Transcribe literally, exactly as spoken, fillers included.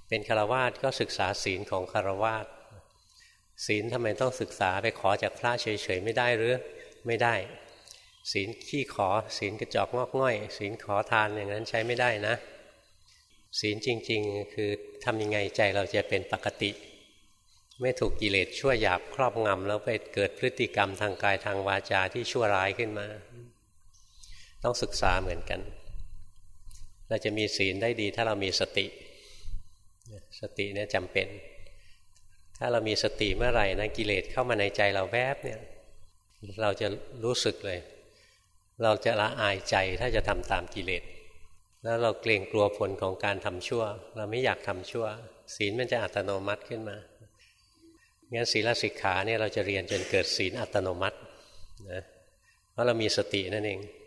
เป็นฆราวาสก็ศึกษาศีลของฆราวาสศีลทำไมต้องศึกษาไปขอจากพระเฉยๆไม่ได้หรือไม่ได้ศีลขี้ขอศีลกระจอกงอกง่อยศีลขอทานอย่างนั้นใช้ไม่ได้นะศีลจริงๆคือทำยังไงใจเราจะเป็นปกติไม่ถูกกิเลสชั่วหยาบครอบงำแล้วไปเกิดพฤติกรรมทางกายทางวาจาที่ชั่วร้ายขึ้นมาต้องศึกษาเหมือนกันเราจะมีศีลได้ดีถ้าเรามีสติสติเนี่ยจำเป็นถ้าเรามีสติเมื่อไหร่นะกิเลสเข้ามาในใจเราแวบเนี่ยเราจะรู้สึกเลยเราจะละอายใจถ้าจะทำตามกิเลสแล้วเราเกรงกลัวผลของการทำชั่วเราไม่อยากทำชั่วศีลมันจะอัตโนมัติขึ้นมางั้นศีลสิกขาเนี่ยเราจะเรียนจนเกิดศีลอัตโนมัตินะเพราะเรามีสตินั่นเอง